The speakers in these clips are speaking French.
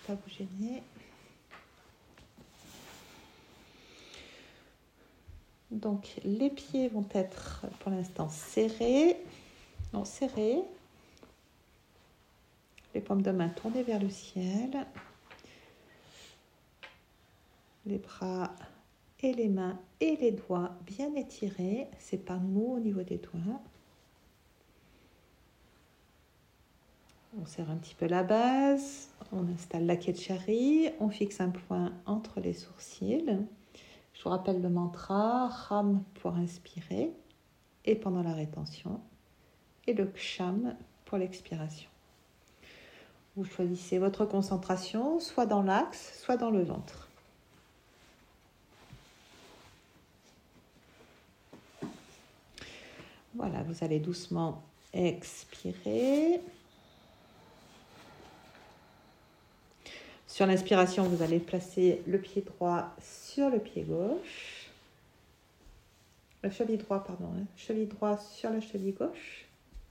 pas vous gêner. Donc, les pieds vont être pour l'instant serrés. Non, serrés. Les paumes de main tournées vers le ciel. Les bras et les mains et les doigts bien étirés. C'est pas mou au niveau des doigts. On serre un petit peu la base. On installe la Ketchari. On fixe un point entre les sourcils. Je vous rappelle le mantra Ram pour inspirer et pendant la rétention et le Ksham pour l'expiration. Vous choisissez votre concentration soit dans l'axe, soit dans le ventre. Voilà, vous allez doucement expirer. Sur l'inspiration, vous allez placer le pied droit sur le pied gauche. Le cheville droit, pardon. Cheville droit sur la cheville gauche.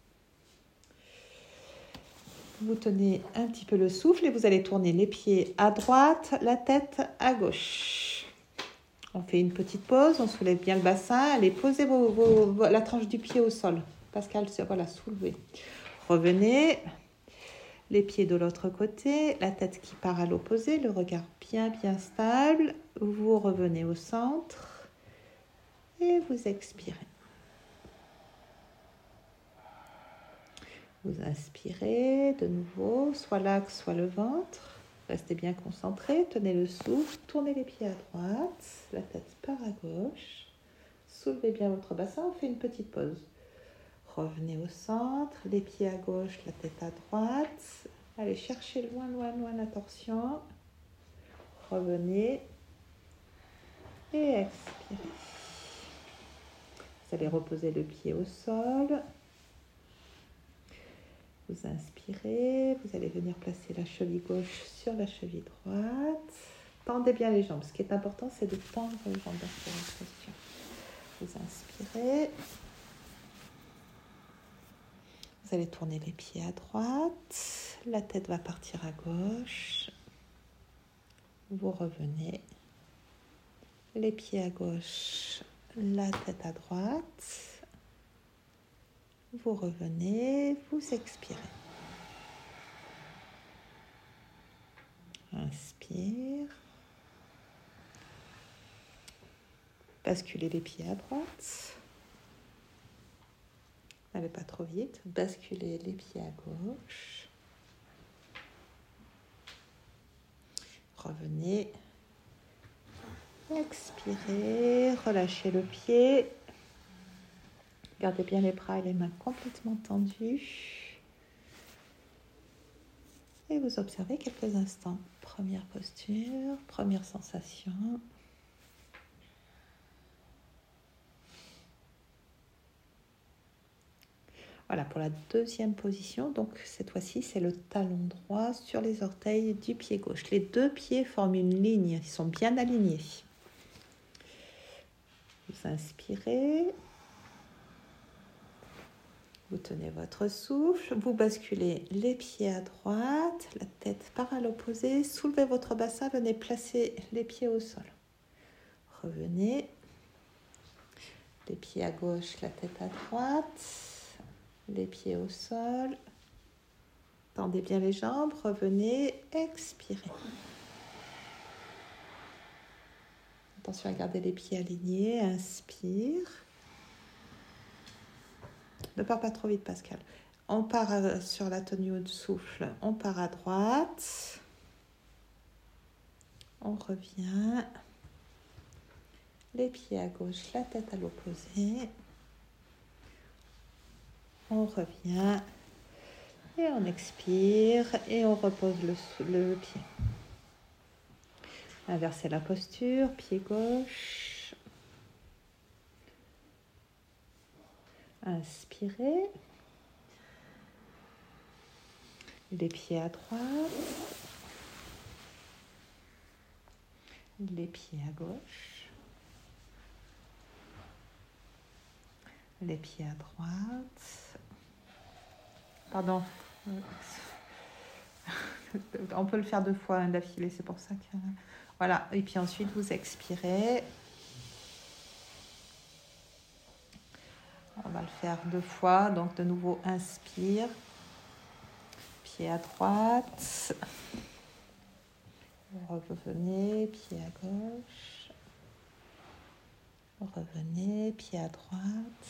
Vous tenez un petit peu le souffle et vous allez tourner les pieds à droite, la tête à gauche. On fait une petite pause, on soulève bien le bassin. Allez, posez la tranche du pied au sol. Pascal, voilà, soulevez. Revenez. Les pieds de l'autre côté, la tête qui part à l'opposé, le regard bien stable. Vous revenez au centre et vous expirez. Vous inspirez de nouveau, soit l'axe, soit le ventre. Restez bien concentré, tenez le souffle, tournez les pieds à droite, la tête part à gauche. Soulevez bien votre bassin, on fait une petite pause. Revenez au centre, les pieds à gauche, la tête à droite. Allez chercher loin la torsion. Revenez et expirez. Vous allez reposer le pied au sol. Vous inspirez, vous allez venir placer la cheville gauche sur la cheville droite. Tendez bien les jambes. Ce qui est important, c'est de tendre les jambes dans cette posture. Vous inspirez. Vous allez tourner les pieds à droite, la tête va partir à gauche, vous revenez, les pieds à gauche, la tête à droite, vous revenez, vous expirez. Inspire, basculez les pieds à droite. N'allez pas trop vite. Basculez les pieds à gauche. Revenez. Expirez. Relâchez le pied. Gardez bien les bras et les mains complètement tendus. Et vous observez quelques instants. Première posture, première sensation. Voilà, pour la deuxième position, donc cette fois-ci, c'est le talon droit sur les orteils du pied gauche. Les deux pieds forment une ligne, ils sont bien alignés. Vous inspirez. Vous tenez votre souffle, vous basculez les pieds à droite, la tête part à l'opposé, soulevez votre bassin, venez placer les pieds au sol. Revenez, les pieds à gauche, la tête à droite. Les pieds au sol. Tendez bien les jambes. Revenez. Expirez. Attention à garder les pieds alignés. Inspire. Ne pars pas trop vite, Pascal. On part sur la tenue de souffle. On part à droite. On revient. Les pieds à gauche, la tête à l'opposé. On revient et on expire et on repose le pied. Inversez la posture, pied gauche. Inspirez. Les pieds à droite. Les pieds à gauche. Les pieds à droite. Pardon. On peut le faire 2 fois d'affilée, c'est pour ça que... Voilà, et puis ensuite vous expirez. On va le faire 2 fois, donc de nouveau inspire. Pied à droite. Revenez, pied à gauche. Revenez, pied à droite.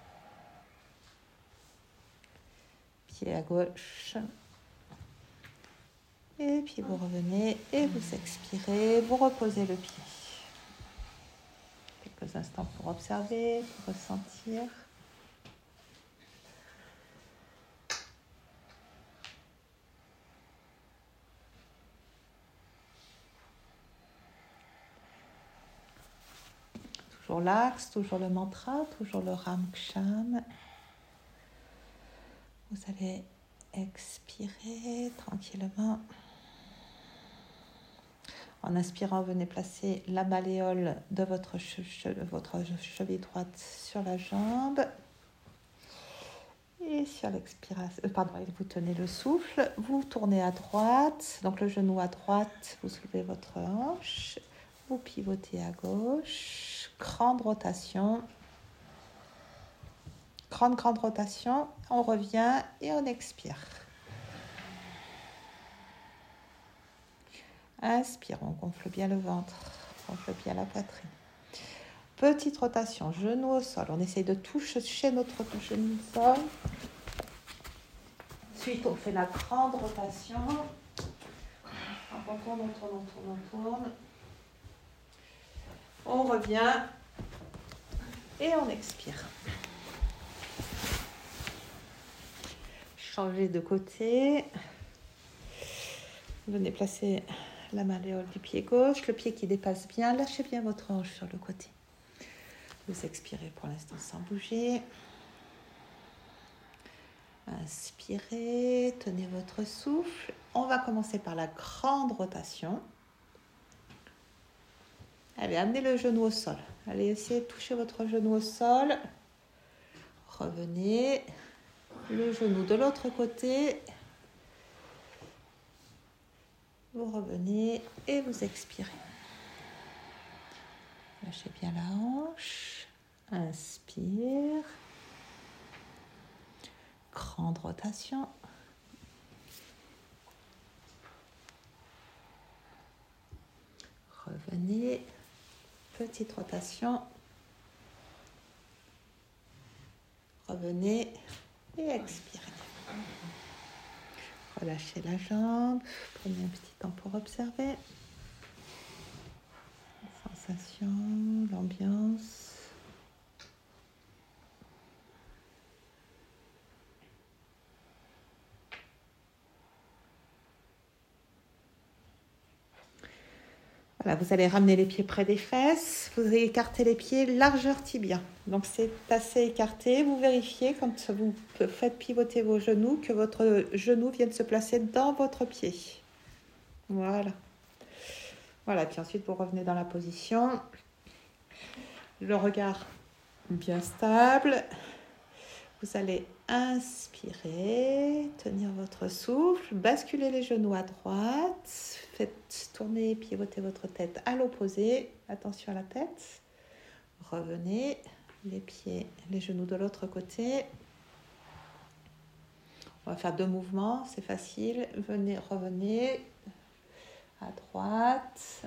Pied à gauche. Et puis vous revenez et vous expirez, vous reposez le pied. Quelques instants pour observer, pour ressentir. Toujours l'axe, toujours le mantra, toujours le Ramksham. Vous allez expirer tranquillement. En inspirant, venez placer la malléole de votre cheville droite sur la jambe. Et sur l'expiration, vous tenez le souffle. Vous tournez à droite, donc le genou à droite, vous soulevez votre hanche. Vous pivotez à gauche. Grande rotation. Grande rotation. On revient et on expire. Inspire, on gonfle bien le ventre, gonfle bien la poitrine. Petite rotation, genou au sol. On essaye de toucher notre genou au sol. Ensuite, on fait la grande rotation. On tourne. On revient et on expire. Changez de côté. Venez placer la malléole du pied gauche, le pied qui dépasse bien. Lâchez bien votre hanche sur le côté. Vous expirez pour l'instant sans bouger. Inspirez, tenez votre souffle. On va commencer par la grande rotation. Allez, amenez le genou au sol. Allez, essayez de toucher votre genou au sol. Revenez. Le genou de l'autre côté. Vous revenez et vous expirez. Lâchez bien la hanche. Inspire. Grande rotation. Revenez. Petite rotation. Revenez et expirez. Relâchez la jambe. Prenez un petit temps pour observer. Les sensations, l'ambiance. Voilà, vous allez ramener les pieds près des fesses. Vous allez écarter les pieds largeur tibia. Donc c'est assez écarté. Vous vérifiez quand vous faites pivoter vos genoux que votre genou vienne se placer dans votre pied. Voilà. Voilà, puis ensuite vous revenez dans la position. Le regard bien stable. Vous allez inspirer, tenir votre souffle, basculer les genoux à droite, faites tourner, pivoter votre tête à l'opposé, attention à la tête. Revenez, les genoux de l'autre côté. On va faire 2 mouvements, c'est facile. Revenez à droite.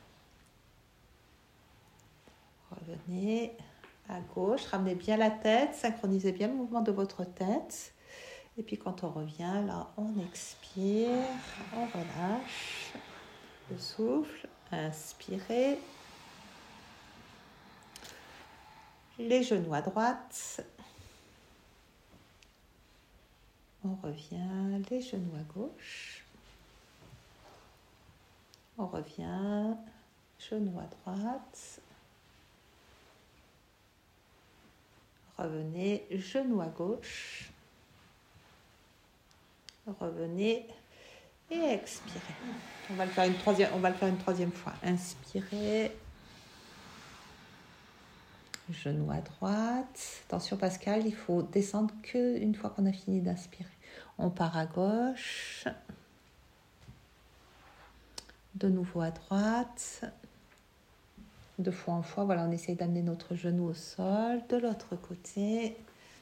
Revenez à gauche, ramenez bien la tête, synchronisez bien le mouvement de votre tête. Et puis quand on revient, là, on expire, on relâche le souffle, inspirez. Les genoux à droite. On revient, les genoux à gauche. On revient, genoux à droite. Revenez, genou à gauche. Revenez et expirez. On va le faire une troisième fois. Inspirez. Genou à droite. Attention Pascal, il faut descendre qu'une fois qu'on a fini d'inspirer. On part à gauche. De nouveau à droite. De fois en fois, voilà, on essaye d'amener notre genou au sol. De l'autre côté.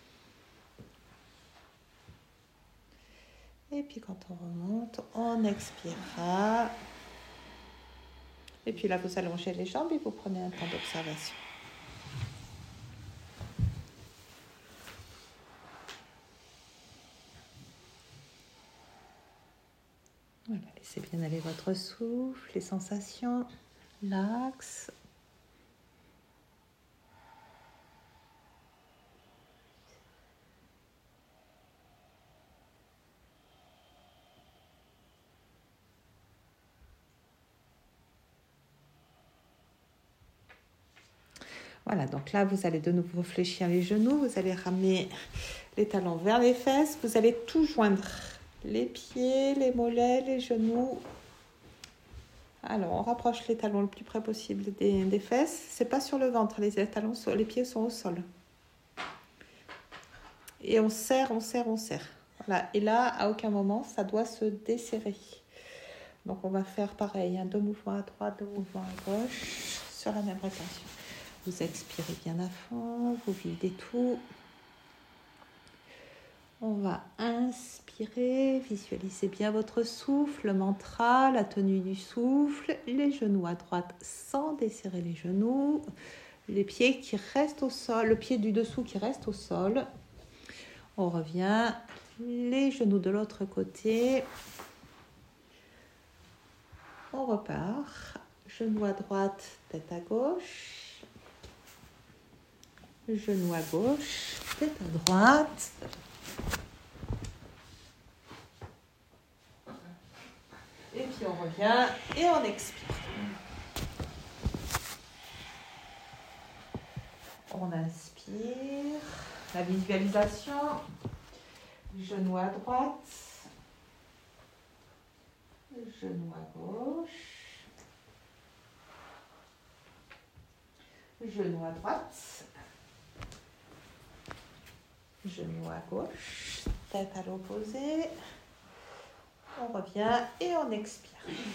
Et puis quand on remonte, on expirera. Et puis là, vous allongez les jambes et vous prenez un temps d'observation. Voilà, laissez bien aller votre souffle, les sensations, l'axe. Voilà, donc là, vous allez de nouveau fléchir les genoux, vous allez ramener les talons vers les fesses, vous allez tout joindre, les pieds, les mollets, les genoux. Alors, on rapproche les talons le plus près possible des fesses. C'est pas sur le ventre, les talons, les pieds sont au sol. Et on serre, on serre, on serre. Voilà. Et là, à aucun moment, ça doit se desserrer. Donc, on va faire pareil, deux mouvements à droite, deux mouvements à gauche, sur la même rétention. Vous expirez bien à fond, vous videz tout. On va inspirer, visualisez bien votre souffle, le mantra, la tenue du souffle, les genoux à droite sans desserrer les genoux, les pieds qui restent au sol, le pied du dessous qui reste au sol. On revient, les genoux de l'autre côté. On repart, genou à droite, tête à gauche. Genou à gauche, tête à droite. Et puis on revient et on expire. On inspire. La visualisation. Genou à droite. Genou à gauche. Genou à droite. Genou à gauche. Tête à l'opposé. On revient et on expire.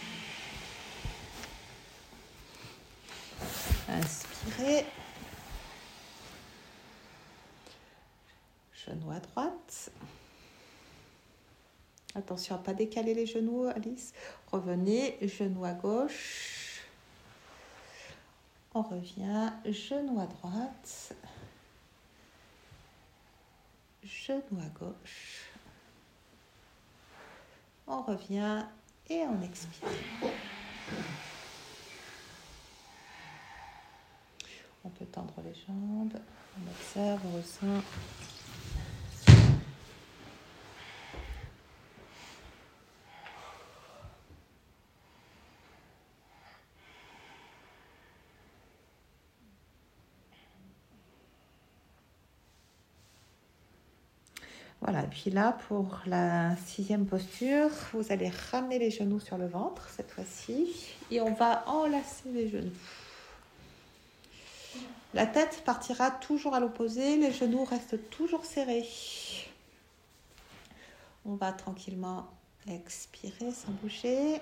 Inspirez. Genou à droite. Attention à ne pas décaler les genoux, Alice. Revenez, genou à gauche. On revient, genou à droite. Genou à gauche. On revient et on expire. On peut tendre les jambes. On observe, on ressent. Voilà, et puis là, pour la 6e posture, vous allez ramener les genoux sur le ventre, cette fois-ci, et on va enlacer les genoux. La tête partira toujours à l'opposé, les genoux restent toujours serrés. On va tranquillement expirer sans bouger.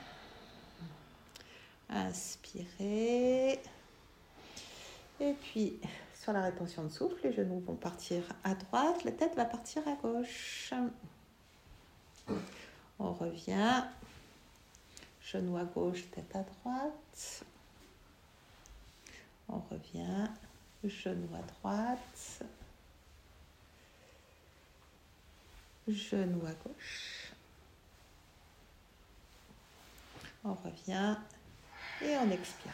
Inspirer. Et puis, sur la rétention de souffle, les genoux vont partir à droite, la tête va partir à gauche. On revient. Genou à gauche, tête à droite. On revient. Genou à droite. Genou à gauche. On revient et on expire.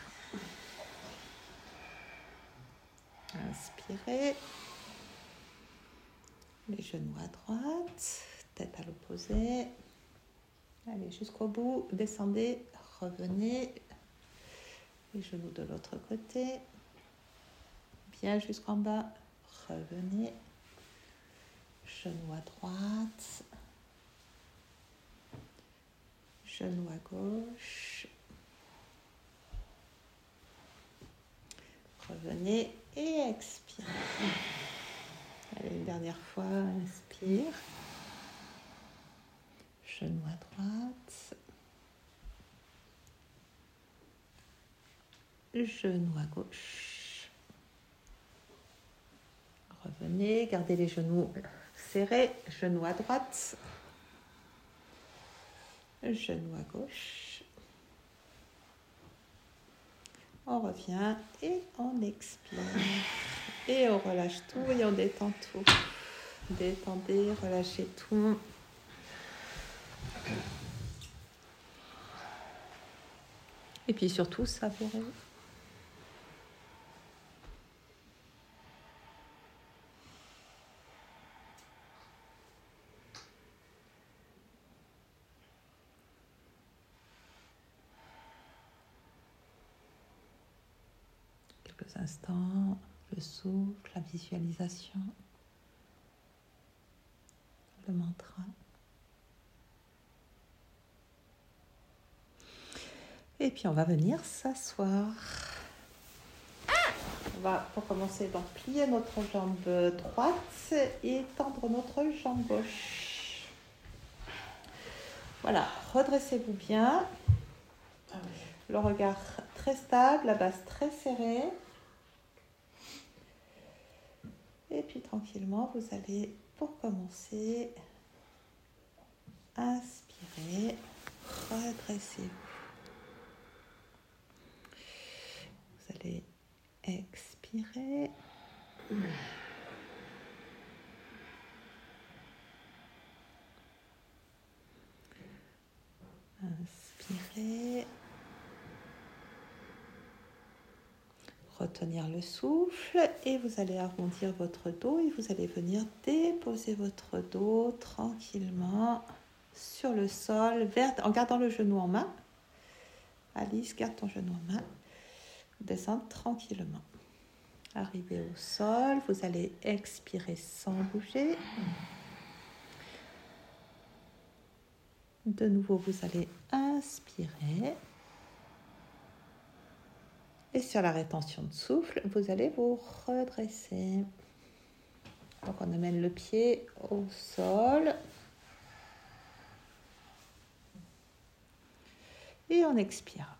Inspirez. Les genoux à droite, tête à l'opposé. Allez jusqu'au bout, descendez, revenez. Les genoux de l'autre côté. Bien jusqu'en bas, revenez. Genou à droite. Genou à gauche. Revenez et expirez. Allez, une dernière fois, inspire. Genou à droite. genou à gauche. Revenez, gardez les genoux serrés, genou à droite, genou à gauche. On revient et on expire. Et on relâche tout et on détend tout. Détendez, relâchez tout. Et puis surtout, savourez. Quelques instants, le souffle, la visualisation, le mantra. Et puis on va venir s'asseoir. On va pour commencer donc plier notre jambe droite et tendre notre jambe gauche. Voilà, redressez-vous bien. Le regard très stable, la base très serrée. Et puis tranquillement, vous allez pour commencer inspirer, redressez-vous. Vous allez expirer. Inspirez. Retenir le souffle et vous allez arrondir votre dos et vous allez venir déposer votre dos tranquillement sur le sol en gardant le genou en main. Alice, garde ton genou en main. Descendre tranquillement. Arrivez au sol, vous allez expirer sans bouger. De nouveau, vous allez inspirer. Et sur la rétention de souffle, vous allez vous redresser. Donc, on amène le pied au sol. Et on expire.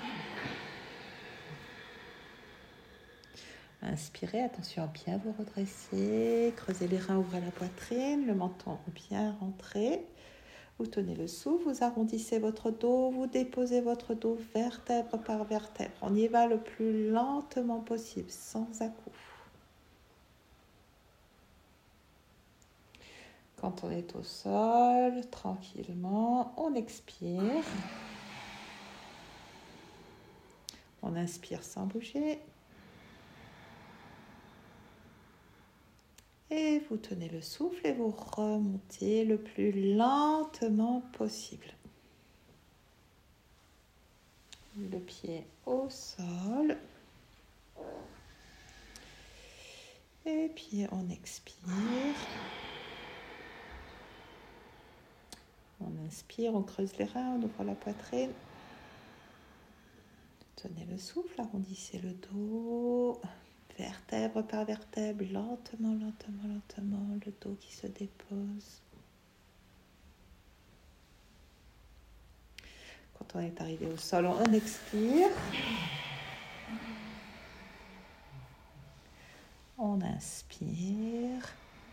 Inspirez, attention à bien vous redresser. Creusez les reins, ouvrez la poitrine, le menton bien rentré. Vous tenez le souffle, vous arrondissez votre dos, vous déposez votre dos vertèbre par vertèbre. On y va le plus lentement possible, sans à-coups. Quand on est au sol, tranquillement, on expire. On inspire sans bouger. Et vous tenez le souffle et vous remontez le plus lentement possible. Le pied au sol. Et puis on expire. On inspire, on creuse les reins, on ouvre la poitrine. Tenez le souffle, arrondissez le dos. Vertèbre par vertèbre, lentement, lentement, lentement, le dos qui se dépose. Quand on est arrivé au sol, on expire. On inspire.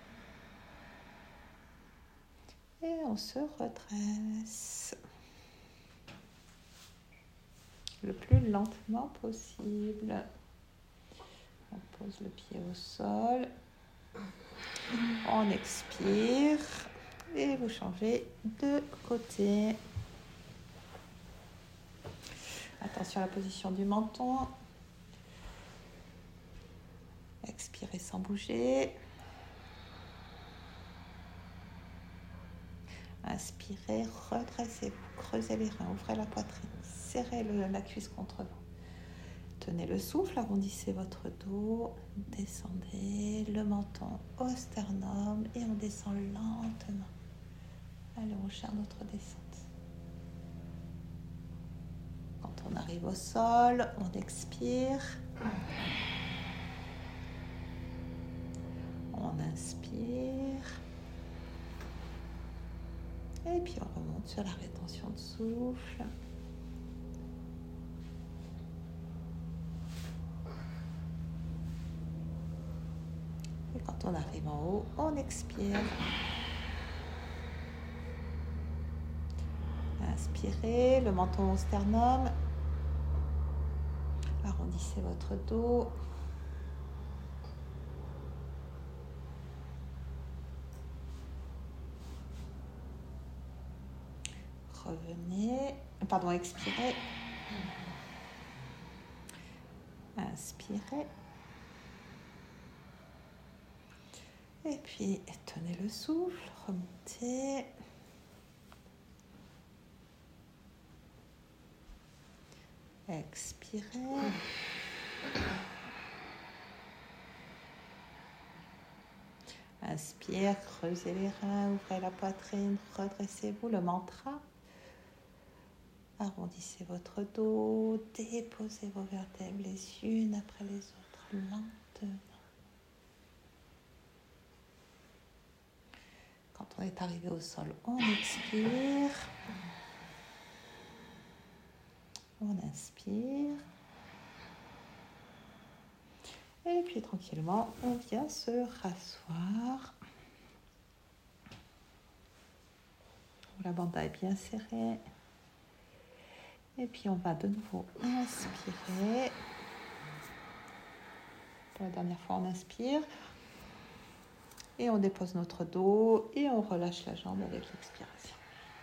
Et on se redresse. Le plus lentement possible. On pose le pied au sol. On expire. Et vous changez de côté. Attention à la position du menton. Expirez sans bouger. Inspirez, redressez-vous, creusez les reins, ouvrez la poitrine, serrez la cuisse contre vous. Tenez le souffle, arrondissez votre dos, descendez le menton au sternum et on descend lentement. Allez, on cherche notre descente. Quand on arrive au sol, on expire. On inspire. Et puis on remonte sur la rétention de souffle. Quand on arrive en haut, on expire. Inspirez, le menton au sternum. Arrondissez votre dos. Revenez. Pardon, expirez. Inspirez. Et puis, tenez le souffle, remontez. Expirez. Inspire, creusez les reins, ouvrez la poitrine, redressez-vous, le mantra. Arrondissez votre dos, déposez vos vertèbres les unes après les autres, lentement. Quand on est arrivé au sol, on expire. On inspire. Et puis tranquillement, on vient se rasseoir. La bande est bien serrée. Et puis on va de nouveau inspirer. Pour la dernière fois, on inspire. Et on dépose notre dos et on relâche la jambe avec l'expiration.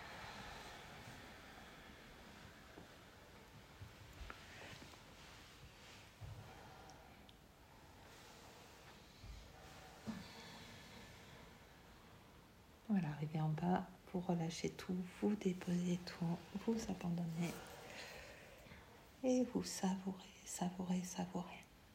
Voilà, arrivez en bas, vous relâchez tout, vous déposez tout, vous abandonnez et vous savourez, savourez, savourez.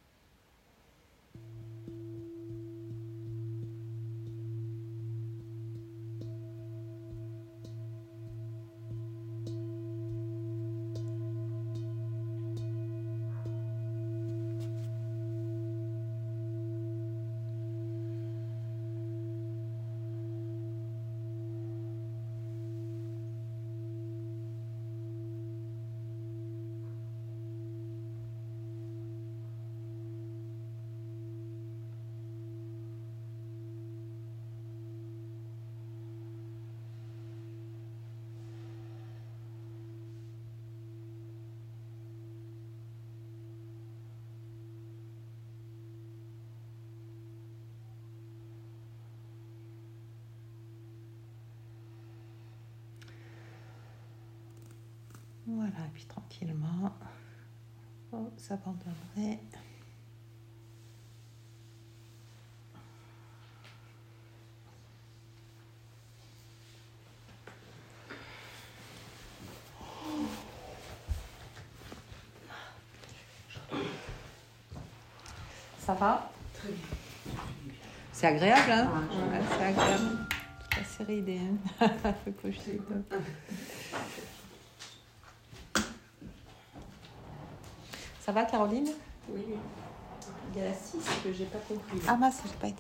Voilà, et puis tranquillement, vous abandonnerez. Ça va? Très bien. C'est agréable, hein? Ouais. Ouais, c'est agréable. Toute la série des... Faut que je dise. Ça va, Caroline? Oui. Il y a la 6 que j'ai pas compris. Ah mince, j'ai pas été